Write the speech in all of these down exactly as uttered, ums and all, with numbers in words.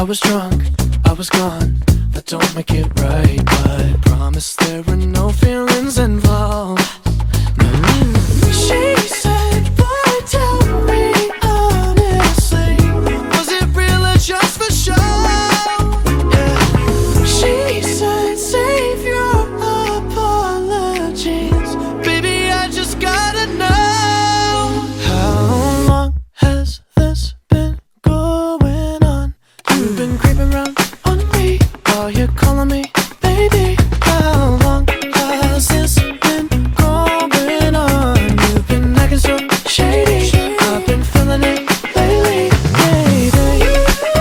was drunk, I was gone. That don't make it right, but promise there were no feelings involved. Mm. She said, boy, tell me honestly, was it real or just for show? Yeah. She said, save your apologies, baby, I just gotta know. How long has this been going on? You've been creeping around on me while you're calling me baby. How long has this been going on? You've been acting so shady, I've been feeling it lately, baby.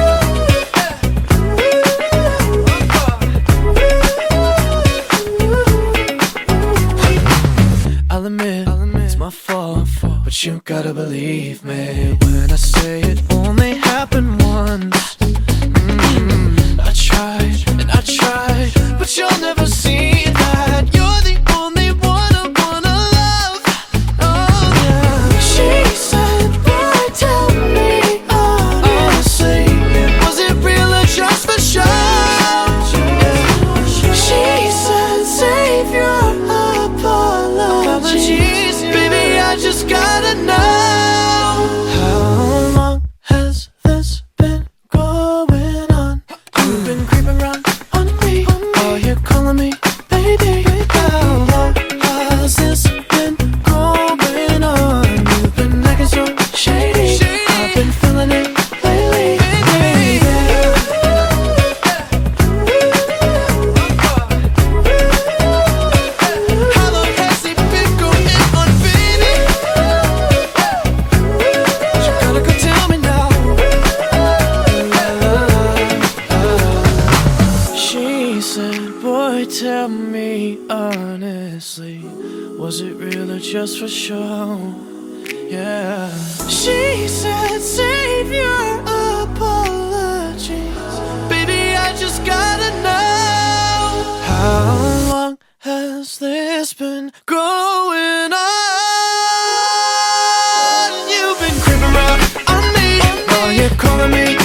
I'll admit, it's my fault, but you gotta believe me when I say it only happened once. Mm, I tried and I tried, but you'll never see that. You're the only one I wanna love. Oh yeah. She said, boy, tell me honestly, was it real or just for show? She said, save your apologies, baby, I just gotta know. How long has this been going on? You've been creeping around on me while you're calling me baby. How long has this been going on? You've been acting so shady, I've been feeling it lately, baby. How long has it been going on, baby? You gotta go tell me now. She said, boy, tell me honestly, was it real or just for show? Yeah. She said, save your apologies, baby, I just gotta know. How long has this been going on? You've been creeping around on me while you're calling me